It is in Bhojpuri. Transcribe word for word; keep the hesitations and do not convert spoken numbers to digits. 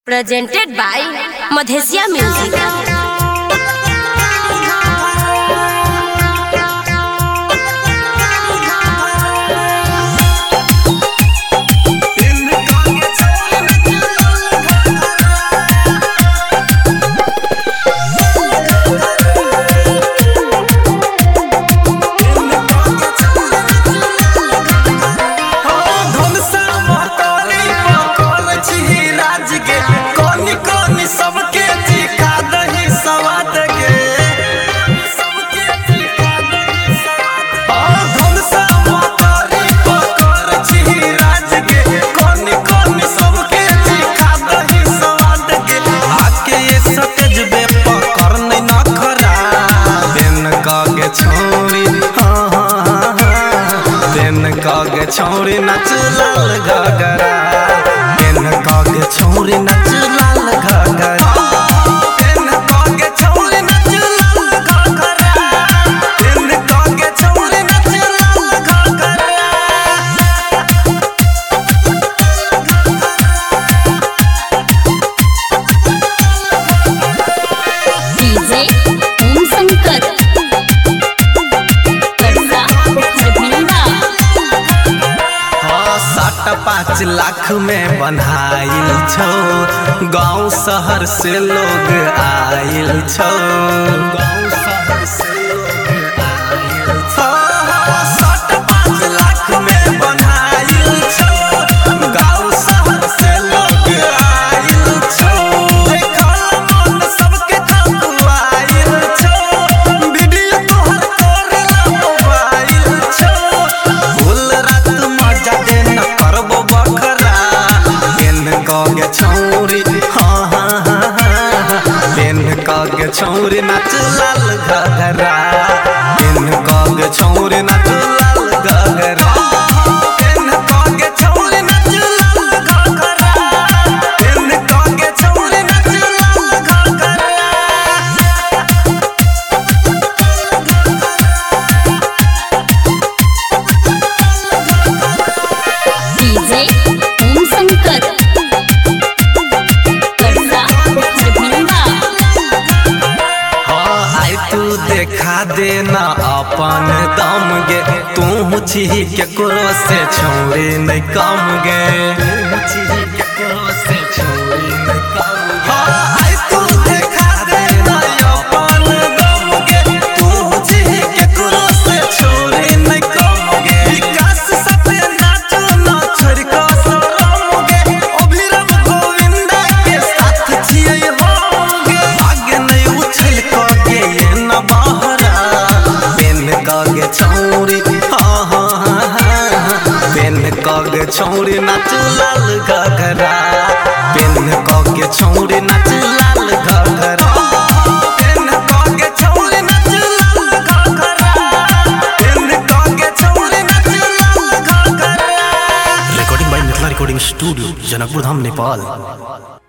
Presented by Madhesia Music. सबके चिखा दही स्वाद गे सबके चिखा दही स्वाद धन सा मातारी पकर छी राज गे कोनी कोनी सबके चिखा दही स्वाद गे आके ये सतेज बे पकर नहीं न खरा दिन कागे छोरी हां हां हां दिन कागे छोरी नच लाल घाघरा दिन कागे छोरी नच लाल घाघरा दिन कागे छोरी नच लाल घाघरा दिन कागे छोरी नच लाल घाघरा डीजे ओम शंकर करसा हरभिंडा। हाँ साठ पाँच लाख में बन्हाइल छौ गाँव शहर से लोग आइल छौ गाँव शहर से लोग आइल छौ हाँ, साठ पाँच लाख में बन्हाइल छौ गाँव शहर से लोग आइल छौ देखल मन सबके खकुआइल छौ वीडियो तोहर करेला मोबाइल छौ फुल रात मजा दे न करबो बखरा दिन कागे छौरी हाँ हाँ हाँ हाँ दिन कागे छौरी नाच लाल घाघरा दिन कागे छौरी नाच लाल घाघरा दिन कागे छौरी नाच लाल घाघरा दिन कागे छौरी नाच लाल घाघरा डीजे ओम शंकर करसा हरभिंडा। हाँ आई तू देखा देना अपन दम गे तू छी केकरो से छोड़ी नहीं कम गे तू छी केकरो से छोड़ी नहीं कम गे हाँ आई तू देखा देना अपन दम गे तू छी केकरो से छोड़ी नहीं कम गे विकास सते नाचो ना छोड़ का शरम गे अभिराम गोविंदा के साथ छियै हम गे आगे नहीं उछल के ये न बहरा बेन कागे छौरी हाँ हाँ हाँ हाँ बेन कागे छौरी नाच लाल घाघरा बेन कागे छौरी नाच लाल घाघरा बेन कागे छौरी नाच लाल घाघरा बेन कागे छौरी नाच लाल घाघरा recording by Mithila recording studio Janakpur Dham Nepal.